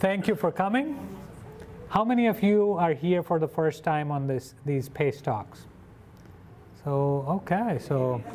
Thank you for coming. How many of you are here for the first time on these PACE talks? Okay.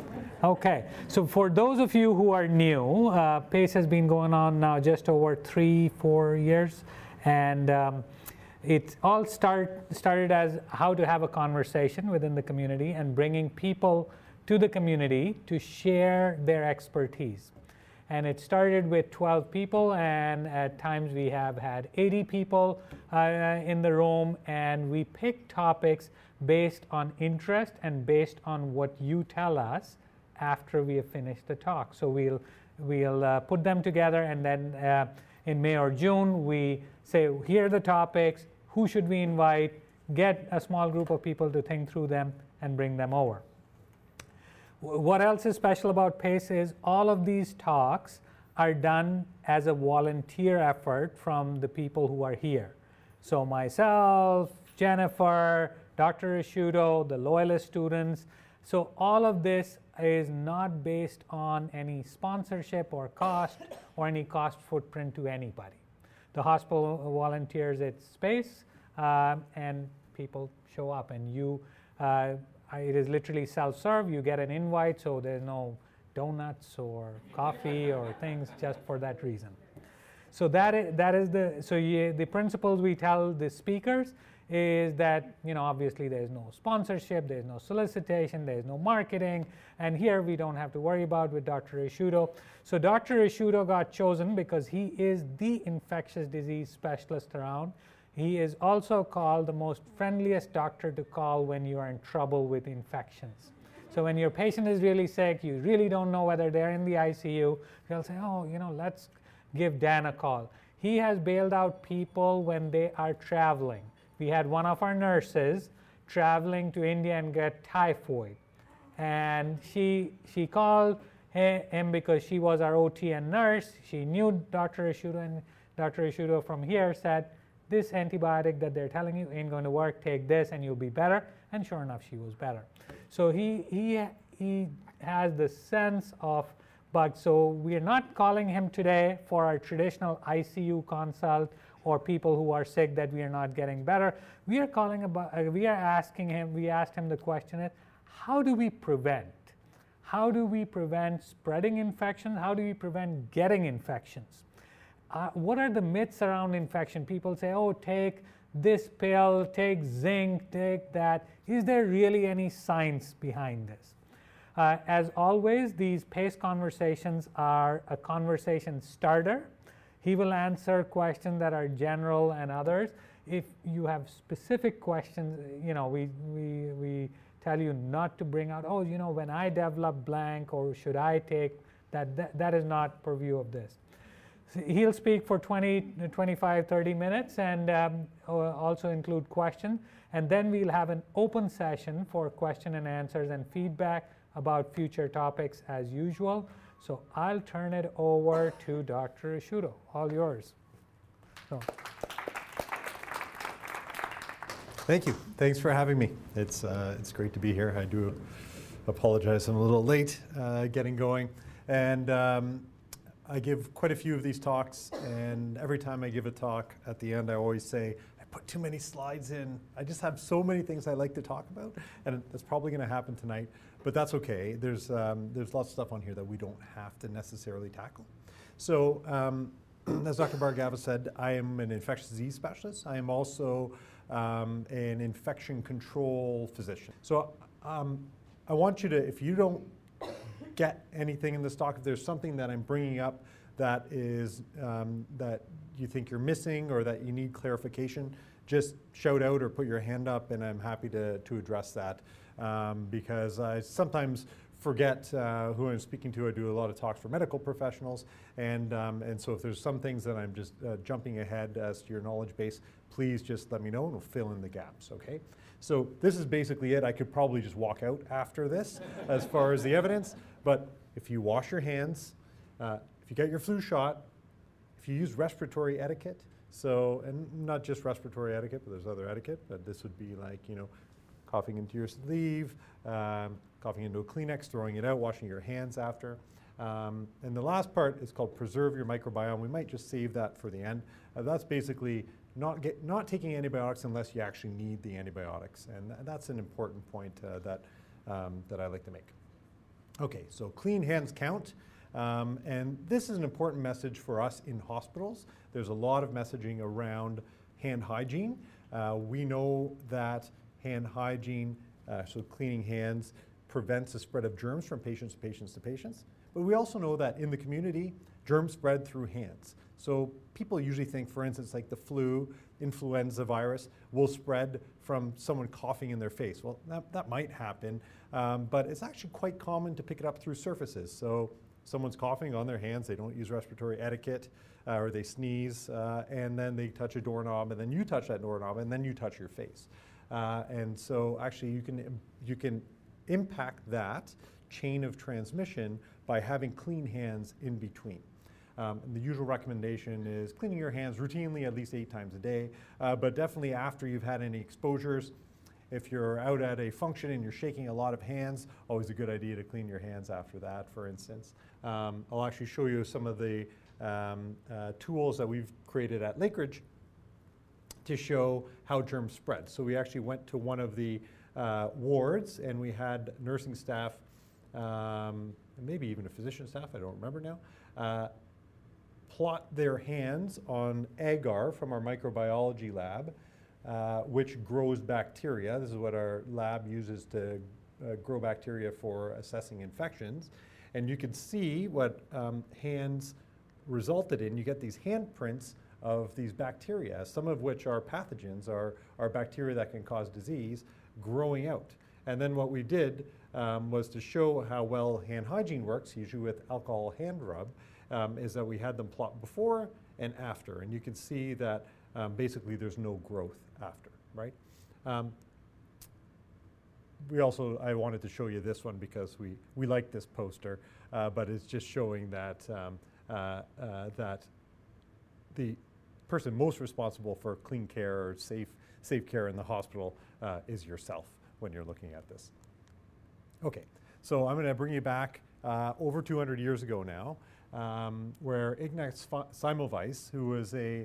So for those of you who are new, PACE has been going on now just over 3-4 years, and it all started as how to have a conversation within the community and bringing people to the community to share their expertise. And it started with 12 people, and at times we have had 80 people in the room, and we pick topics based on interest and based on what you tell us after we have finished the talk. So we'll put them together, and then in May or June we say, here are the topics, who should we invite, get a small group of people to think through them and bring them over. What else is special about PACE is all of these talks are done as a volunteer effort from the people who are here. So myself, Jennifer, Dr. Ashuto, the Loyola students. So all of this is not based on any sponsorship or cost or any cost footprint to anybody. The hospital volunteers its space, and people show up, and it is literally self-serve. You get an invite, so there's no donuts or coffee or things just for that reason. So the principles we tell the speakers is that, obviously there's no sponsorship, there's no solicitation, there's no marketing, and here we don't have to worry about with Dr. Ashuto. So Dr. Ashuto got chosen because he is the infectious disease specialist around. He is also called the most friendliest doctor to call when you are in trouble with infections. So when your patient is really sick, you really don't know whether they're in the ICU, you'll say, let's give Dan a call. He has bailed out people when they are traveling. We had one of our nurses traveling to India and get typhoid. And she called him because she was our OT and nurse. She knew Dr. Ashuto, and Dr. Ashuto from here said, this antibiotic that they're telling you ain't going to work, take this and you'll be better. And sure enough, she was better. So he has the sense of bugs. So we're not calling him today for our traditional ICU consult or people who are sick that we are not getting better. We asked him the question is, how do we prevent? How do we prevent spreading infections? How do we prevent getting infections? What are the myths around infection? People say, take this pill, take zinc, take that. Is there really any science behind this? As always, these PACE conversations are a conversation starter. He will answer questions that are general and others. If you have specific questions, we tell you not to bring out, when I develop blank, or should I take that? That is not purview of this. So he'll speak for 20, 25, 30 minutes and also include questions. And then we'll have an open session for question and answers and feedback about future topics as usual. So I'll turn it over to Dr. Ashuto. All yours. So. Thank you. Thanks for having me. It's great to be here. I do apologize, I'm a little late getting going. And I give quite a few of these talks, and every time I give a talk, at the end I always say, I put too many slides in. I just have so many things I like to talk about, and that's probably going to happen tonight, but that's okay. There's lots of stuff on here that we don't have to necessarily tackle. So as Dr. Bhargava said, I am an infectious disease specialist. I am also an infection control physician. So I want you to, if you don't get anything in this talk, if there's something that I'm bringing up that is that you think you're missing or that you need clarification, just shout out or put your hand up, and I'm happy to address that, because I sometimes forget who I'm speaking to. I do a lot of talks for medical professionals, and so if there's some things that I'm just jumping ahead as to your knowledge base, please just let me know and we'll fill in the gaps, okay? So this is basically it. I could probably just walk out after this as far as the evidence, but if you wash your hands, if you get your flu shot, if you use respiratory etiquette, and not just respiratory etiquette, but there's other etiquette, but this would be like, coughing into your sleeve, coughing into a Kleenex, throwing it out, washing your hands after. And the last part is called preserve your microbiome. We might just save that for the end. That's basically not taking antibiotics unless you actually need the antibiotics. And that's an important point that I like to make. Okay, so clean hands count. And this is an important message for us in hospitals. There's a lot of messaging around hand hygiene. We know that hand hygiene, so cleaning hands, prevents the spread of germs from patients to patients to patients. But we also know that in the community, germs spread through hands. So people usually think, for instance, like the flu, influenza virus will spread from someone coughing in their face. Well, that might happen, but it's actually quite common to pick it up through surfaces. So someone's coughing on their hands, they don't use respiratory etiquette, or they sneeze, and then they touch a doorknob, and then you touch that doorknob, and then you touch your face. And so actually you can impact that chain of transmission by having clean hands in between. The usual recommendation is cleaning your hands routinely at least 8 times a day, but definitely after you've had any exposures. If you're out at a function and you're shaking a lot of hands, always a good idea to clean your hands after that, for instance. I'll actually show you some of the tools that we've created at Lakeridge to show how germs spread. So we actually went to one of the wards, and we had nursing staff, maybe even a physician staff, I don't remember now, plot their hands on agar from our microbiology lab, which grows bacteria. This is what our lab uses to grow bacteria for assessing infections. And you can see what hands resulted in. You get these handprints of these bacteria, some of which are pathogens, are bacteria that can cause disease, growing out. And then what we did was to show how well hand hygiene works, usually with alcohol hand rub, is that we had them plot before and after. And you can see that basically there's no growth after, right? I wanted to show you this one because we like this poster, but it's just showing that, that the person most responsible for clean care or safe care in the hospital is yourself when you're looking at this. Okay, so I'm going to bring you back over 200 years ago now, where Ignaz Semmelweis, who was a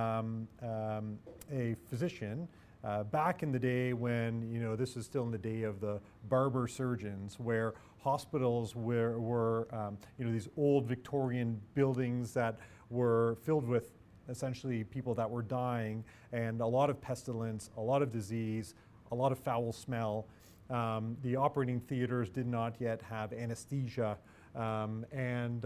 physician back in the day when, this was still in the day of the barber surgeons, where hospitals were these old Victorian buildings that were filled with essentially people that were dying, and a lot of pestilence, a lot of disease, a lot of foul smell. The operating theaters did not yet have anesthesia, and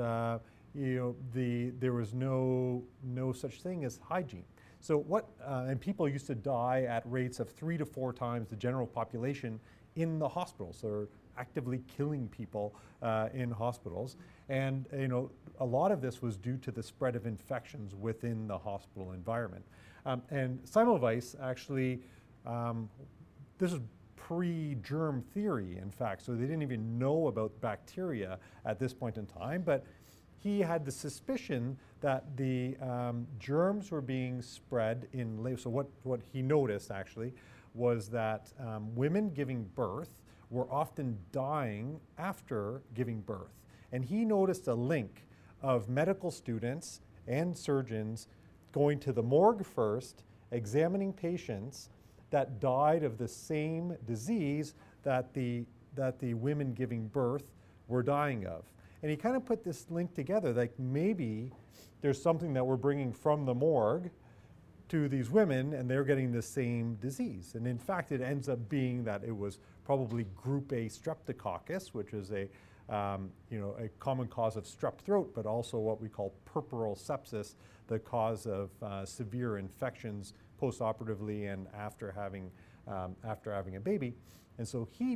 there was no such thing as hygiene. So and people used to die at rates of 3 to 4 times the general population in the hospitals. So they're actively killing people in hospitals. And a lot of this was due to the spread of infections within the hospital environment. And Semmelweis actually, this is pre-germ theory, in fact, so they didn't even know about bacteria at this point in time, but he had the suspicion that the germs were being spread in labor. So what he noticed actually was that women giving birth were often dying after giving birth. And he noticed a link of medical students and surgeons going to the morgue first, examining patients that died of the same disease that the women giving birth were dying of. And he kind of put this link together, like maybe there's something that we're bringing from the morgue to these women and they're getting the same disease. And in fact, it ends up being that it was probably group A streptococcus, which is a common cause of strep throat, but also what we call puerperal sepsis, the cause of severe infections post-operatively and after having a baby. And so he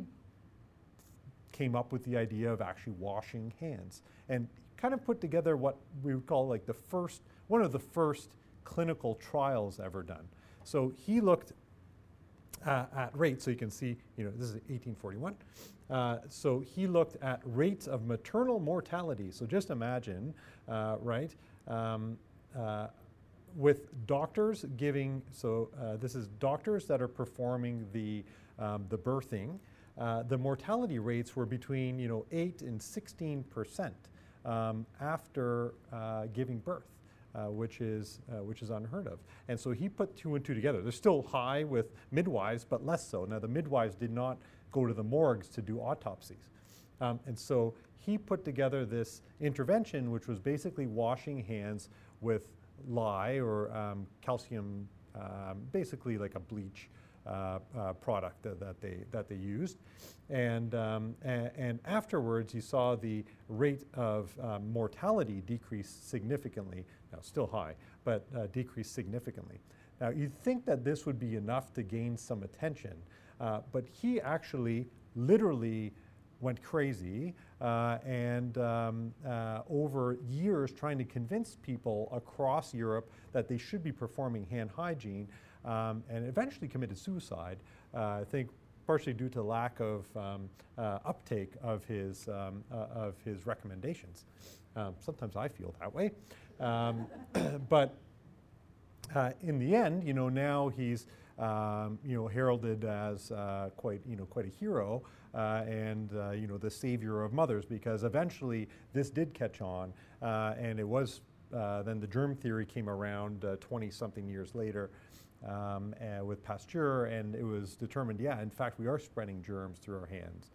came up with the idea of actually washing hands and kind of put together what we would call like one of the first clinical trials ever done. So he looked at rates, so you can see, this is 1841. So he looked at rates of maternal mortality. So just imagine, right, with doctors giving, this is doctors that are performing the birthing. The mortality rates were between 8 and 16% after giving birth. Which is unheard of. And so he put two and two together. They're still high with midwives, but less so. Now the midwives did not go to the morgues to do autopsies. And so he put together this intervention, which was basically washing hands with lye or calcium, basically like a bleach product that they used, and afterwards you saw the rate of mortality decrease significantly. Now still high, but decrease significantly. Now you'd think that this would be enough to gain some attention, but he actually literally went crazy and over years trying to convince people across Europe that they should be performing hand hygiene, and eventually committed suicide, I think partially due to lack of uptake of his recommendations. Sometimes I feel that way. But in the end, now he's heralded as quite a hero and the savior of mothers, because eventually this did catch on, and it was then the germ theory came around 20-something years later with Pasteur, and it was determined, in fact, we are spreading germs through our hands.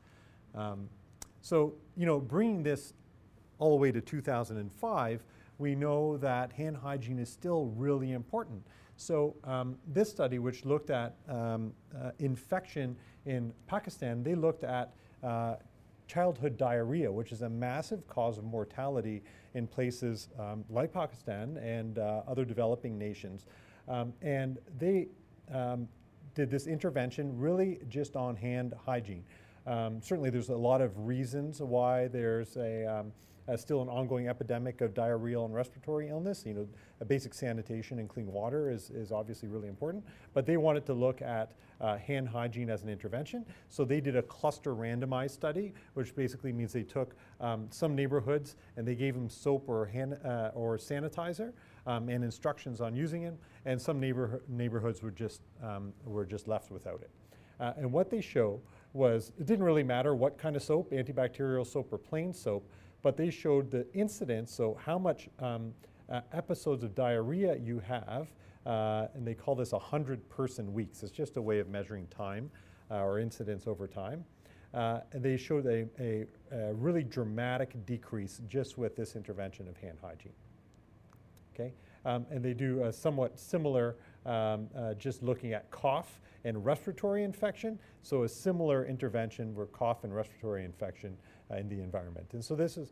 So bringing this all the way to 2005, we know that hand hygiene is still really important. So this study, which looked at infection in Pakistan, they looked at childhood diarrhea, which is a massive cause of mortality in places like Pakistan and other developing nations. And they did this intervention really just on hand hygiene. Certainly there's a lot of reasons why there's still an ongoing epidemic of diarrheal and respiratory illness. A basic sanitation and clean water is obviously really important, but they wanted to look at hand hygiene as an intervention. So they did a cluster randomized study, which basically means they took some neighborhoods and they gave them soap or or sanitizer and instructions on using it, and some neighborhoods were just left without it. And what they show was it didn't really matter what kind of soap, antibacterial soap or plain soap, but they showed the incidence, so how much episodes of diarrhea you have, and they call this 100-person weeks. It's just a way of measuring time or incidence over time. And they showed a really dramatic decrease just with this intervention of hand hygiene. Okay, and they do a somewhat similar, just looking at cough and respiratory infection. So a similar intervention for cough and respiratory infection in the environment. And so this is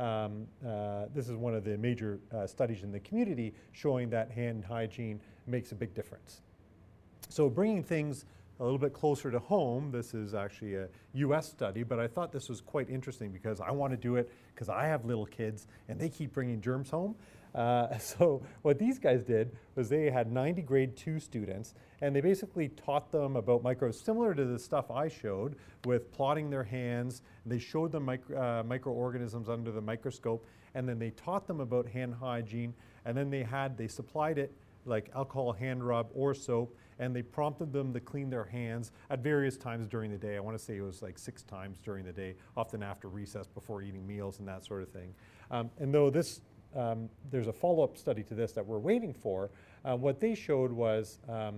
one of the major studies in the community showing that hand hygiene makes a big difference. So bringing things a little bit closer to home, this is actually a US study, but I thought this was quite interesting because I want to do it because I have little kids and they keep bringing germs home. So what these guys did was they had 90 grade 2 students, and they basically taught them about microbes similar to the stuff I showed with plotting their hands. They showed them microorganisms under the microscope, and then they taught them about hand hygiene, and then they supplied it like alcohol hand rub or soap, and they prompted them to clean their hands at various times during the day. I want to say it was like 6 times during the day, often after recess, before eating meals and that sort of thing. And though there's a follow-up study to this that we're waiting for, what they showed was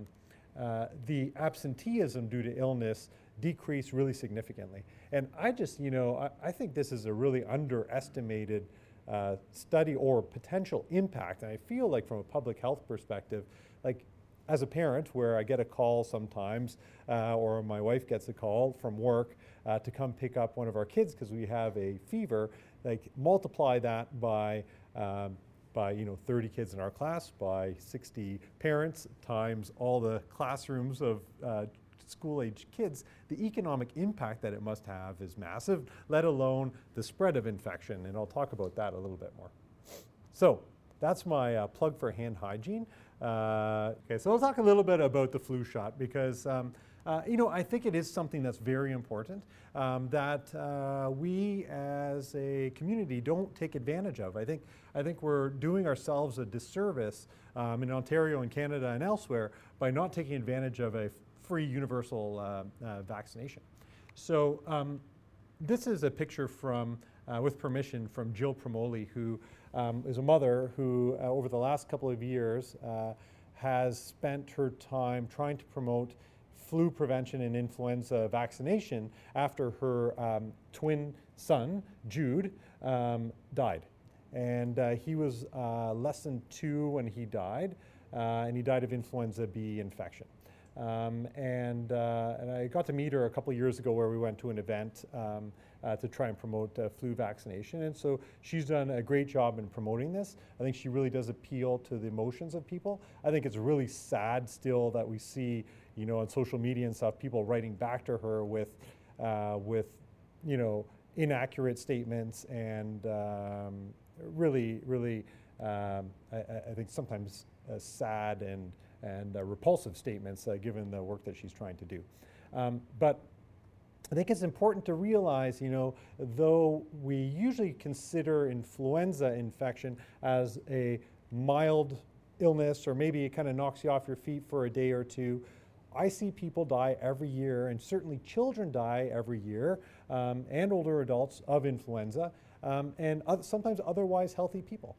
the absenteeism due to illness decreased really significantly. And I just, I think this is a really underestimated study or potential impact. And I feel like from a public health perspective, like as a parent where I get a call sometimes, or my wife gets a call from work to come pick up one of our kids because we have a fever, like multiply that by 30 kids in our class, by 60 parents, times all the classrooms of school-age kids, the economic impact that it must have is massive, let alone the spread of infection, and I'll talk about that a little bit more. So that's my plug for hand hygiene. Okay, so I'll talk a little bit about the flu shot because I think it is something that's very important that we as a community don't take advantage of. I think we're doing ourselves a disservice in Ontario and Canada and elsewhere by not taking advantage of a free universal vaccination. So this is a picture from with permission from Jill Promoli, who is a mother who, over the last couple of years, has spent her time trying to promote flu prevention and influenza vaccination after her twin son, Jude, died. And he was less than 2 when he died, and he died of influenza B infection. And I got to meet her a couple of years ago where we went to an event to try and promote flu vaccination. And so she's done a great job in promoting this. I think she really does appeal to the emotions of people. I think it's really sad still that we see, you know, on social media and stuff, people writing back to her with you know, inaccurate statements and really, I think sometimes sad and repulsive statements given the work that she's trying to do. But I think it's important to realize, you know, though we usually consider influenza infection as a mild illness or maybe it kind of knocks you off your feet for a day or two, I see people die every year, and certainly children die every year, and older adults of influenza, and sometimes otherwise healthy people.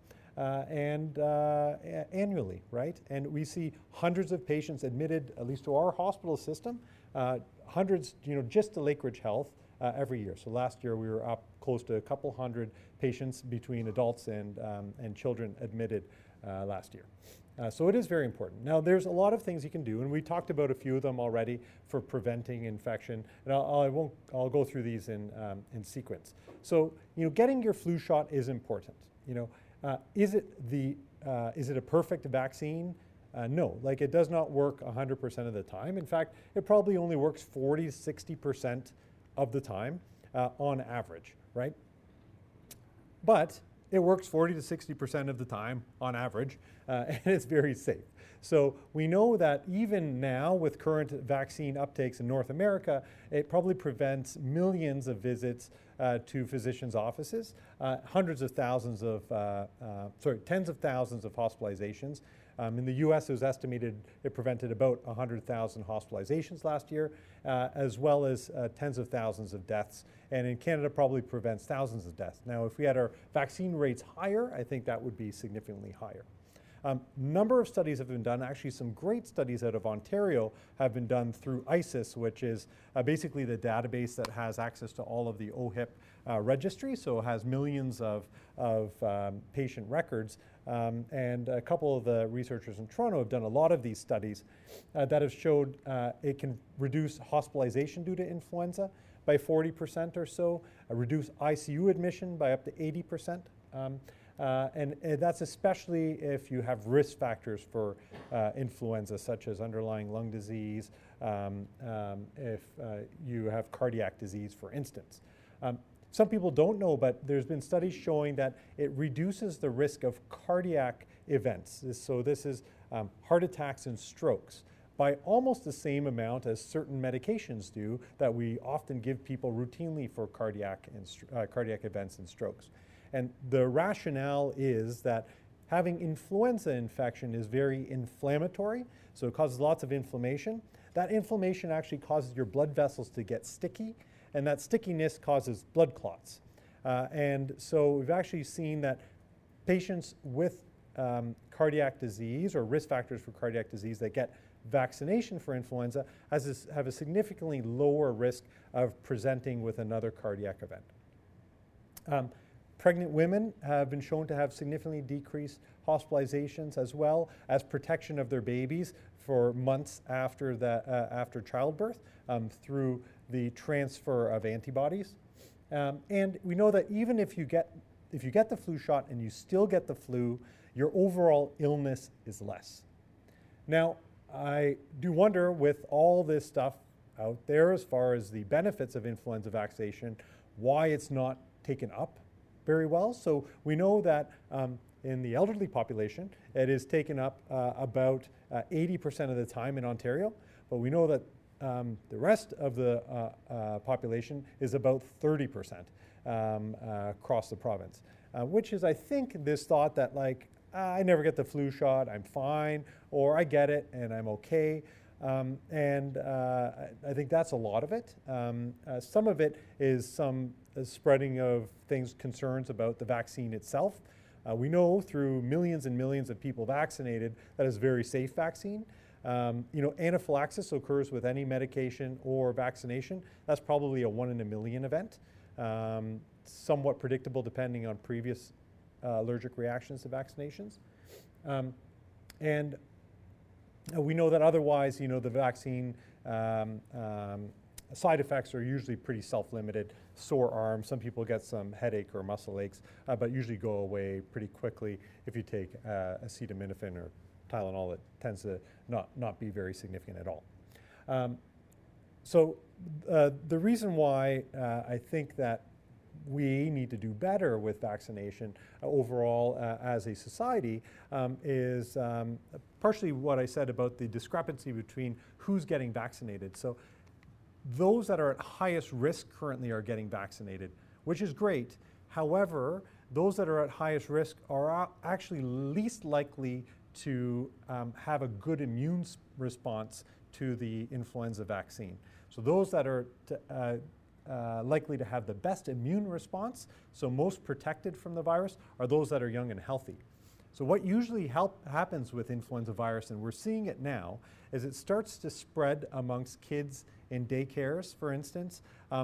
Annually, right? And we see hundreds of patients admitted, at least to our hospital system, hundreds, you know, just to Lakeridge Health every year. So last year we were up close to a couple hundred patients between adults and children admitted last year. So it is very important. Now there's a lot of things you can do, and we talked about a few of them already for preventing infection, and I'll go through these in sequence. So, you know, getting your flu shot is important. You know, is it a perfect vaccine? No, like it does not work 100% of the time. In fact, it probably only works 40 to 60% of the time on average, right? But it works 40 to 60% of the time on average, and it's very safe. So we know that even now with current vaccine uptakes in North America, it probably prevents millions of visits to physicians' offices, tens of thousands of hospitalizations. In the US, it was estimated it prevented about 100,000 hospitalizations last year, as well as tens of thousands of deaths. And in Canada, probably prevents thousands of deaths. Now, if we had our vaccine rates higher, I think that would be significantly higher. Number of studies have been done. Actually, some great studies out of Ontario have been done through ISIS, which is basically the database that has access to all of the OHIP registry, so it has millions of patient records. And a couple of the researchers in Toronto have done a lot of these studies that have showed it can reduce hospitalization due to influenza by 40% or so, reduce ICU admission by up to 80%. And that's especially if you have risk factors for influenza, such as underlying lung disease, if you have cardiac disease, for instance. Some people don't know, but there's been studies showing that it reduces the risk of cardiac events. So this is heart attacks and strokes by almost the same amount as certain medications do that we often give people routinely for cardiac events and strokes. And the rationale is that having influenza infection is very inflammatory, so it causes lots of inflammation. That inflammation actually causes your blood vessels to get sticky, and that stickiness causes blood clots. And so we've actually seen that patients with cardiac disease or risk factors for cardiac disease that get vaccination for influenza have a significantly lower risk of presenting with another cardiac event. Pregnant women have been shown to have significantly decreased hospitalizations as well as protection of their babies for months after childbirth through the transfer of antibodies. And we know that even if you get the flu shot and you still get the flu, your overall illness is less. Now, I do wonder, with all this stuff out there as far as the benefits of influenza vaccination, why it's not taken up very well. So we know that in the elderly population, it is taken up about 80% of the time in Ontario, but we know that the rest of the population is about 30% across the province, which is, I think, this thought that, like, I never get the flu shot, I'm fine, or I get it and I'm okay. I think that's a lot of it. Some of it is some spreading of concerns about the vaccine itself. We know through millions and millions of people vaccinated that it's a very safe vaccine. Anaphylaxis occurs with any medication or vaccination. That's probably a 1 in a million event, somewhat predictable depending on previous allergic reactions to vaccinations. And we know that otherwise, the vaccine side effects are usually pretty self-limited. Sore arms, some people get some headache or muscle aches, but usually go away pretty quickly if you take acetaminophen or Tylenol. It tends to not be very significant at all. So the reason why I think that we need to do better with vaccination overall as a society is partially what I said about the discrepancy between who's getting vaccinated. So those that are at highest risk currently are getting vaccinated, which is great. However, those that are at highest risk are actually least likely to have a good immune response to the influenza vaccine. So those that are likely to have the best immune response, so most protected from the virus, are those that are young and healthy. So what usually happens with influenza virus, and we're seeing it now, is it starts to spread amongst kids in daycares, for instance,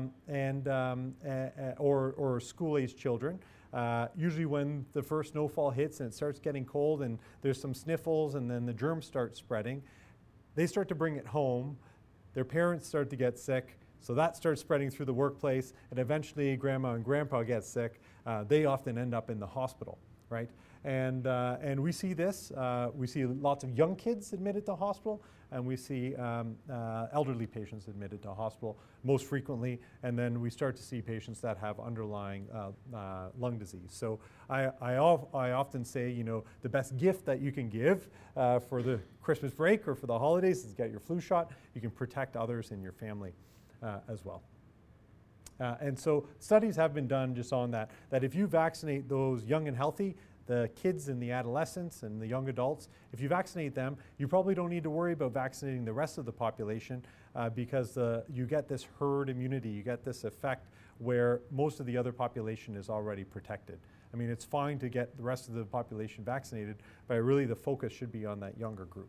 or school-aged children. Usually when the first snowfall hits and it starts getting cold and there's some sniffles and then the germs start spreading, they start to bring it home. Their parents start to get sick. So that starts spreading through the workplace, and eventually grandma and grandpa get sick. They often end up in the hospital, right? And we see this. We see lots of young kids admitted to hospital, and we see elderly patients admitted to hospital most frequently. And then we start to see patients that have underlying lung disease. So I often say, the best gift that you can give for the Christmas break or for the holidays is get your flu shot. You can protect others in your family as well. And so studies have been done just on that if you vaccinate those young and healthy, the kids and the adolescents and the young adults, if you vaccinate them, you probably don't need to worry about vaccinating the rest of the population because you get this herd immunity, you get this effect where most of the other population is already protected. I mean, it's fine to get the rest of the population vaccinated, but really the focus should be on that younger group.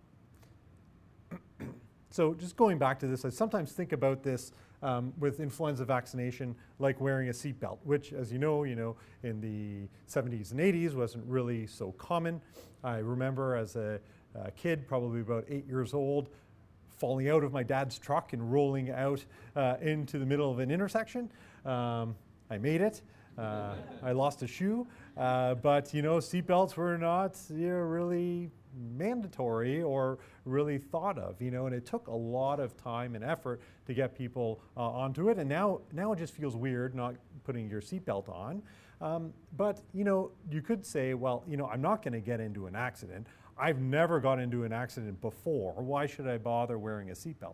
So just going back to this, I sometimes think about this with influenza vaccination like wearing a seatbelt, which, as you know, in the 70s and 80s wasn't really so common. I remember as a kid, probably about 8 years old, falling out of my dad's truck and rolling out into the middle of an intersection. I made it. I lost a shoe, but seatbelts were not really mandatory or really thought of, and it took a lot of time and effort to get people onto it. And now it just feels weird not putting your seatbelt on. But you could say, well, I'm not going to get into an accident. I've never got into an accident before. Why should I bother wearing a seatbelt?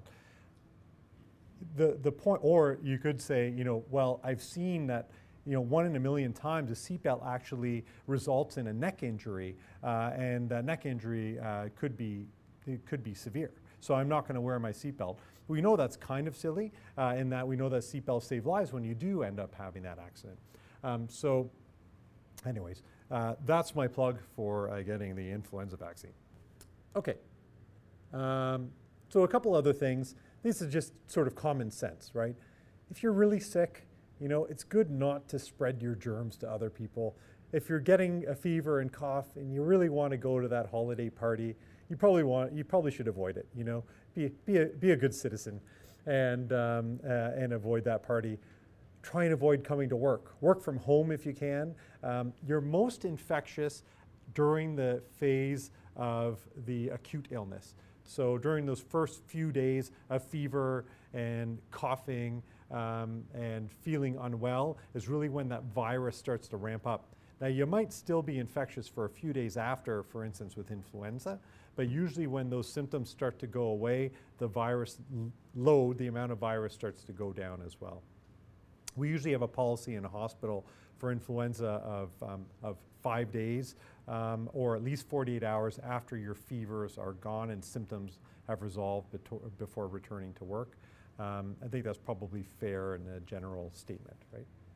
The point, or you could say, well, I've seen that 1 in a million times a seatbelt actually results in a neck injury, and that neck injury could be severe. So I'm not going to wear my seatbelt. We know that's kind of silly in that we know that seatbelts save lives when you do end up having that accident. So anyways, that's my plug for getting the influenza vaccine. Okay. So a couple other things. This is just sort of common sense, right? If you're really sick, it's good not to spread your germs to other people. If you're getting a fever and cough and you really want to go to that holiday party, you probably should avoid it. Be a good citizen and avoid that party. Try and avoid coming to work. Work from home if you can. You're most infectious during the phase of the acute illness. So during those first few days of fever and coughing and feeling unwell is really when that virus starts to ramp up. Now, you might still be infectious for a few days after, for instance, with influenza, but usually when those symptoms start to go away, the virus load, the amount of virus starts to go down as well. We usually have a policy in a hospital for influenza of 5 days or at least 48 hours after your fevers are gone and symptoms have resolved before returning to work. I think that's probably fair in a general statement, right?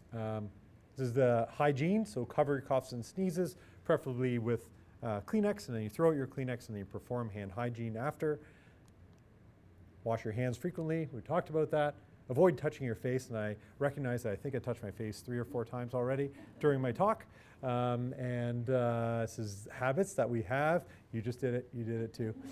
This is the hygiene, so cover your coughs and sneezes, preferably with Kleenex, and then you throw out your Kleenex and then you perform hand hygiene after. Wash your hands frequently, we talked about that. Avoid touching your face, and I recognize that I think I touched my face 3 or 4 times already during my talk. This is habits that we have. You just did it, you did it too.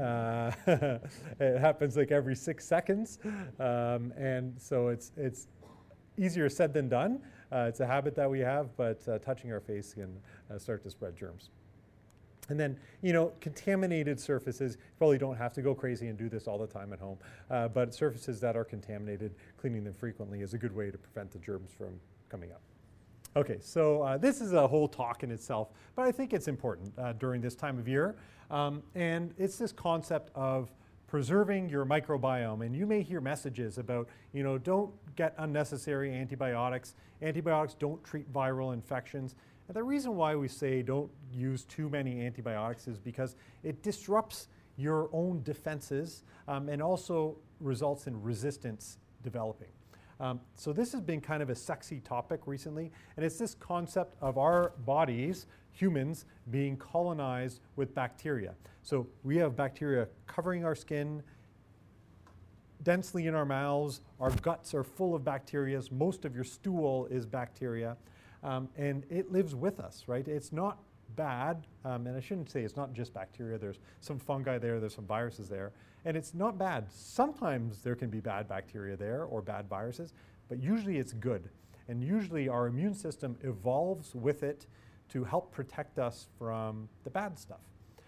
It happens like every 6 seconds. And so it's easier said than done. It's a habit that we have, but touching our face can start to spread germs. And then, contaminated surfaces, you probably don't have to go crazy and do this all the time at home, but surfaces that are contaminated, cleaning them frequently is a good way to prevent the germs from coming up. Okay, so this is a whole talk in itself, but I think it's important during this time of year. And it's this concept of preserving your microbiome. And you may hear messages about, don't get unnecessary antibiotics. Antibiotics don't treat viral infections. And the reason why we say don't use too many antibiotics is because it disrupts your own defenses and also results in resistance developing. So this has been kind of a sexy topic recently, and it's this concept of our bodies, humans, being colonized with bacteria. So we have bacteria covering our skin, densely in our mouths, our guts are full of bacteria, most of your stool is bacteria. And it lives with us, right? It's not bad, and I shouldn't say it's not just bacteria. There's some fungi there, there's some viruses there, and it's not bad. Sometimes there can be bad bacteria there or bad viruses, but usually it's good. And usually our immune system evolves with it to help protect us from the bad stuff.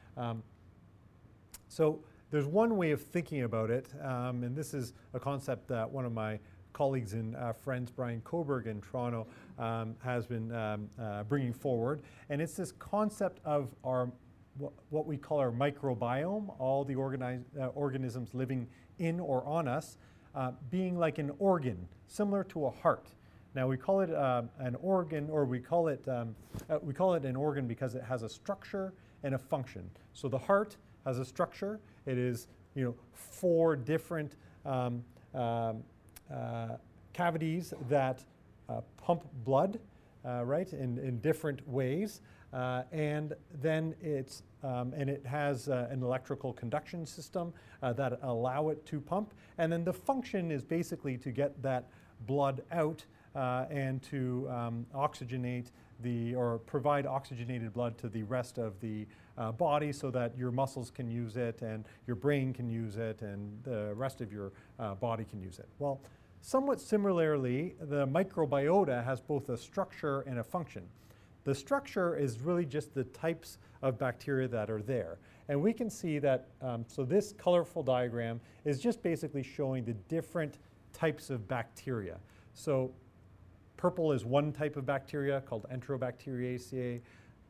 So there's one way of thinking about it, and this is a concept that one of my colleagues and friends, Brian Coburg in Toronto, has been bringing forward. And it's this concept of our what we call our microbiome, all the organisms living in or on us, being like an organ, similar to a heart. Now we call it an organ, or we call it an organ because it has a structure and a function. So the heart has a structure. It is 4 different cavities that pump blood, right, in different ways, and then it has an electrical conduction system that allow it to pump, and then the function is basically to get that blood out and to oxygenate or provide oxygenated blood to the rest of the body so that your muscles can use it and your brain can use it and the rest of your body can use it. Well, somewhat similarly, the microbiota has both a structure and a function. The structure is really just the types of bacteria that are there. And we can see that, so this colorful diagram is just basically showing the different types of bacteria. So purple is one type of bacteria called Enterobacteriaceae.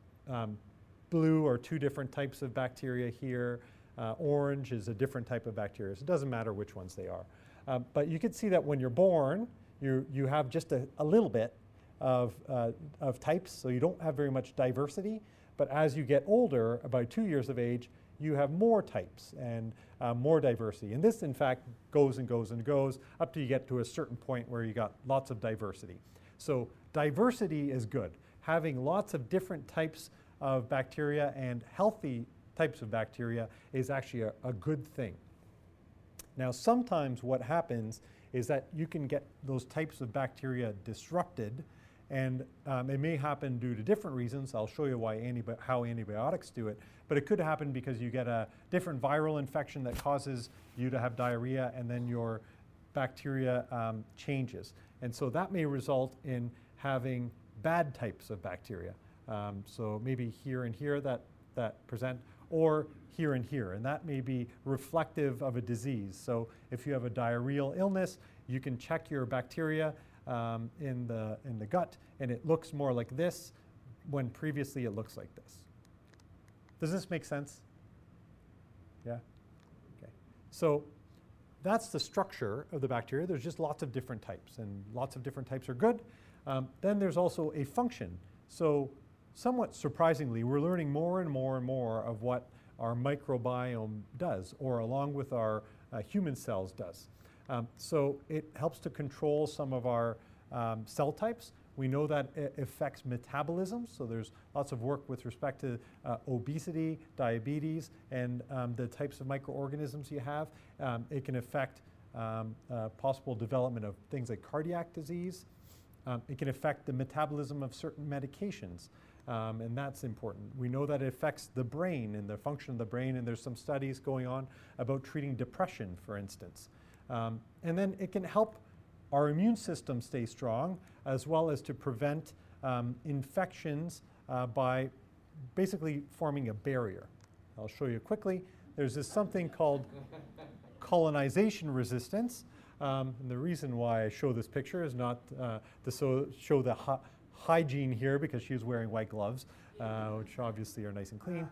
Blue are 2 different types of bacteria here. Orange is a different type of bacteria. So it doesn't matter which ones they are. But you can see that when you're born, you have just a little bit of types, so you don't have very much diversity. But as you get older, about 2 years of age, you have more types and more diversity. And this, in fact, goes and goes and goes up till you get to a certain point where you got lots of diversity. So diversity is good. Having lots of different types of bacteria and healthy types of bacteria is actually a good thing. Now, sometimes what happens is that you can get those types of bacteria disrupted, and it may happen due to different reasons. I'll show you how antibiotics do it, but it could happen because you get a different viral infection that causes you to have diarrhea, and then your bacteria changes. And so that may result in having bad types of bacteria. So maybe here and here that present, or here and here, and that may be reflective of a disease. So if you have a diarrheal illness, you can check your bacteria in the gut, and it looks more like this when previously it looks like this. Does this make sense? Yeah? Okay. So that's the structure of the bacteria. There's just lots of different types, and lots of different types are good. Then there's also a function. So somewhat surprisingly, we're learning more and more and more of what our microbiome does, or along with our human cells does. So it helps to control some of our cell types. We know that it affects metabolism, so there's lots of work with respect to obesity, diabetes, and the types of microorganisms you have. It can affect possible development of things like cardiac disease. It can affect the metabolism of certain medications, and that's important. We know that it affects the brain and the function of the brain, and there's some studies going on about treating depression, for instance. And then it can help our immune system stay strong, as well as to prevent infections by basically forming a barrier. I'll show you quickly. There's this something called colonization resistance. And the reason why I show this picture is not to show the hygiene here, because she's wearing white gloves, which obviously are nice and clean.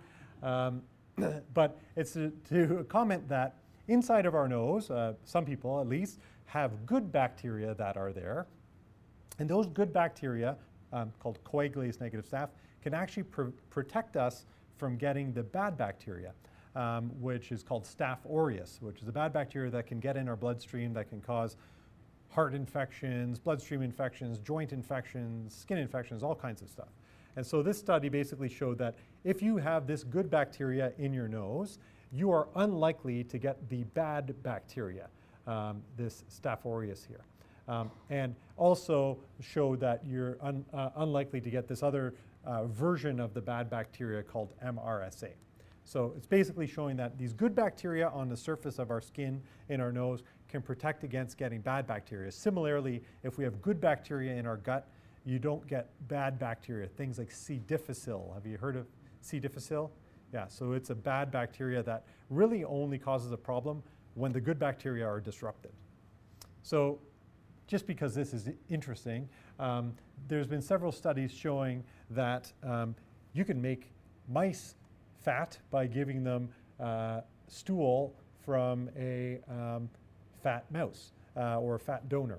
But it's to comment that inside of our nose, some people at least, have good bacteria that are there. And those good bacteria, called coagulase negative staph, can actually protect us from getting the bad bacteria. Which is called Staph aureus, which is a bad bacteria that can get in our bloodstream that can cause heart infections, bloodstream infections, joint infections, skin infections, all kinds of stuff. And so this study basically showed that if you have this good bacteria in your nose, you are unlikely to get the bad bacteria, this Staph aureus here. And also showed that you're unlikely to get this other version of the bad bacteria called MRSA. So it's basically showing that these good bacteria on the surface of our skin in our nose can protect against getting bad bacteria. Similarly, if we have good bacteria in our gut, you don't get bad bacteria, things like C. difficile. Have you heard of C. difficile? Yeah, so it's a bad bacteria that really only causes a problem when the good bacteria are disrupted. So just because this is interesting, there's been several studies showing that you can make mice fat by giving them stool from a fat mouse or a fat donor.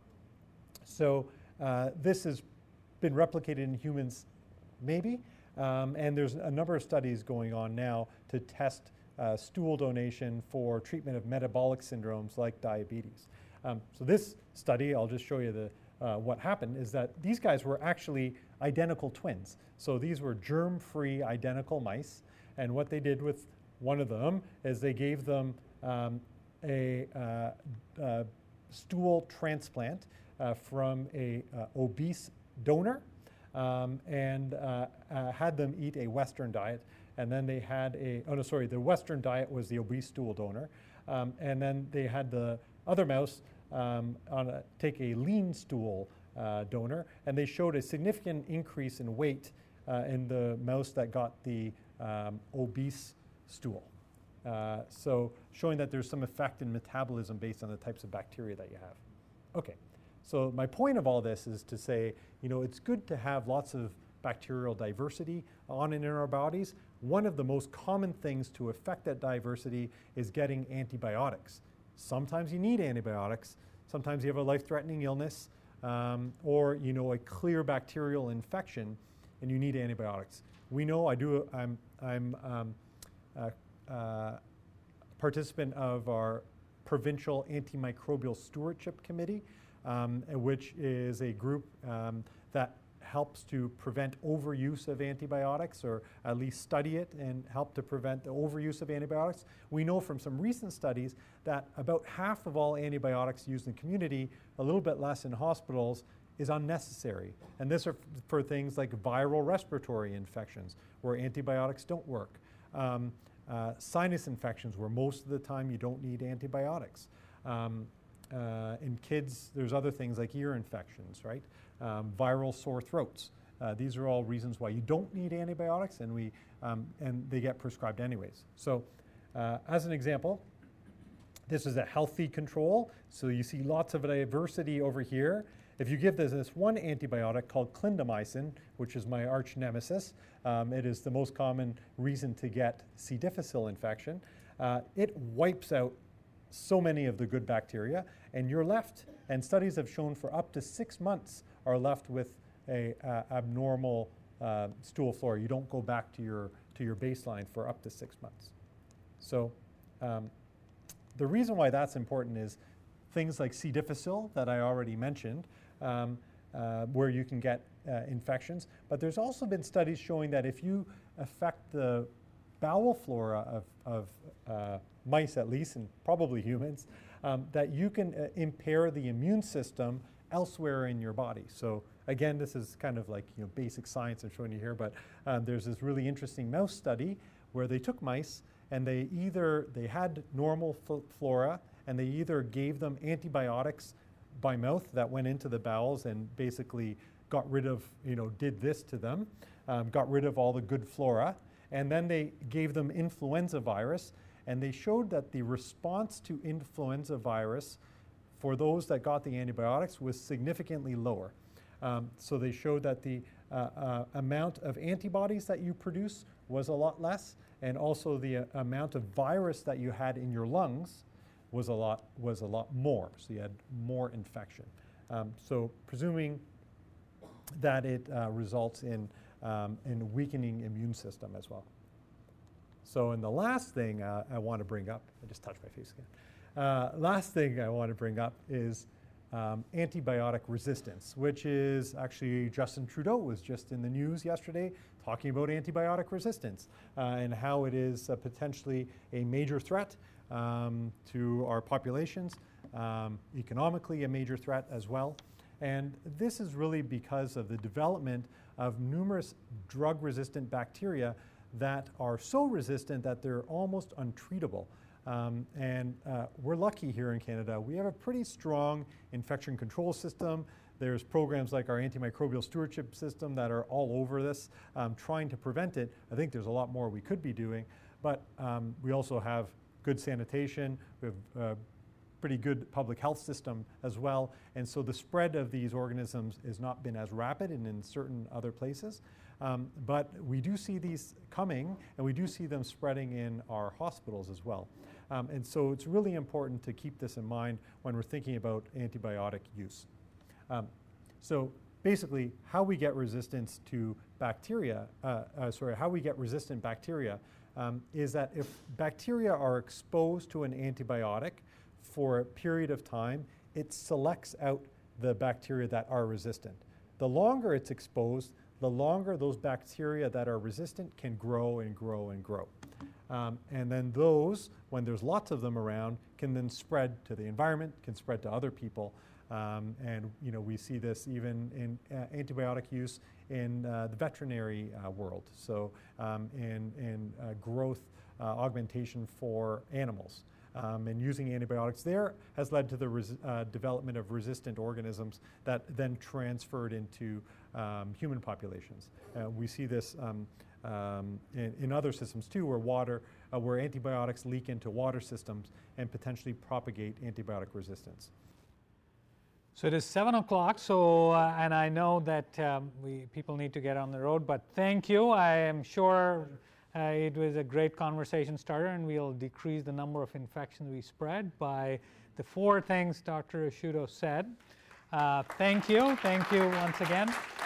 So this has been replicated in humans, maybe, and there's a number of studies going on now to test stool donation for treatment of metabolic syndromes like diabetes. So this study, I'll just show you what happened, is that these guys were actually identical twins. So these were germ-free identical mice. And what they did with one of them is they gave them a stool transplant from a obese donor and had them eat a Western diet. And then they had the Western diet was the obese stool donor. And then they had the other mouse take a lean stool donor, and they showed a significant increase in weight in the mouse that got the obese stool. So showing that there's some effect in metabolism based on the types of bacteria that you have. Okay, so my point of all this is to say, it's good to have lots of bacterial diversity on and in our bodies. One of the most common things to affect that diversity is getting antibiotics. Sometimes you need antibiotics. Sometimes you have a life-threatening illness or a clear bacterial infection and you need antibiotics. We know I'm a participant of our provincial antimicrobial stewardship committee, which is a group that helps to prevent overuse of antibiotics, or at least study it and help to prevent the overuse of antibiotics. We know from some recent studies that about half of all antibiotics used in the community, a little bit less in hospitals, is unnecessary. And this are for things like viral respiratory infections, where antibiotics don't work. Sinus infections, where most of the time you don't need antibiotics. In kids, there's other things like ear infections, right? Viral sore throats. These are all reasons why you don't need antibiotics, and they get prescribed anyways. So as an example, this is a healthy control. So you see lots of diversity over here. If you give this one antibiotic called clindamycin, which is my arch nemesis, it is the most common reason to get C. difficile infection. It wipes out so many of the good bacteria, and you're left, and studies have shown for up to 6 months are left with a abnormal stool flora. You don't go back to your baseline for up to 6 months. So the reason why that's important is things like C. difficile that I already mentioned. where you can get infections. But there's also been studies showing that if you affect the bowel flora of mice, at least, and probably humans, that you can impair the immune system elsewhere in your body. So again, this is kind of like basic science I'm showing you here, but there's this really interesting mouse study where they took mice and they had normal flora, and they either gave them antibiotics by mouth that went into the bowels and basically got rid of, did this to them, got rid of all the good flora, and then they gave them influenza virus, and they showed that the response to influenza virus for those that got the antibiotics was significantly lower. So they showed that the amount of antibodies that you produce was a lot less, and also the amount of virus that you had in your lungs was a lot more. So you had more infection. So presuming that it results in weakening immune system as well. So, and the last thing I want to bring up, I just touched my face again. Last thing I want to bring up is antibiotic resistance, which is actually Justin Trudeau was just in the news yesterday talking about antibiotic resistance and how it is potentially a major threat to our populations, economically a major threat as well. And this is really because of the development of numerous drug-resistant bacteria that are so resistant that they're almost untreatable. We're lucky here in Canada. We have a pretty strong infection control system. There's programs like our antimicrobial stewardship system that are all over this, trying to prevent it. I think there's a lot more we could be doing, but we also have good sanitation. We have a pretty good public health system as well. And so the spread of these organisms has not been as rapid and in certain other places. But we do see these coming, and we do see them spreading in our hospitals as well. And so it's really important to keep this in mind when we're thinking about antibiotic use. So basically, how we get resistance to bacteria, how we get resistant bacteria is that if bacteria are exposed to an antibiotic for a period of time, it selects out the bacteria that are resistant. The longer it's exposed, the longer those bacteria that are resistant can grow and grow and grow. And then those, when there's lots of them around, can then spread to the environment, can spread to other people. And we see this even in antibiotic use in the veterinary world. So in growth augmentation for animals. And using antibiotics there has led to the development of resistant organisms that then transferred into human populations. We see this in other systems too, where antibiotics leak into water systems and potentially propagate antibiotic resistance. So it is 7 o'clock, so, and I know that people need to get on the road, but thank you. I am sure it was a great conversation starter, and we'll decrease the number of infections we spread by the 4 things Dr. Asciutto said. Thank you once again.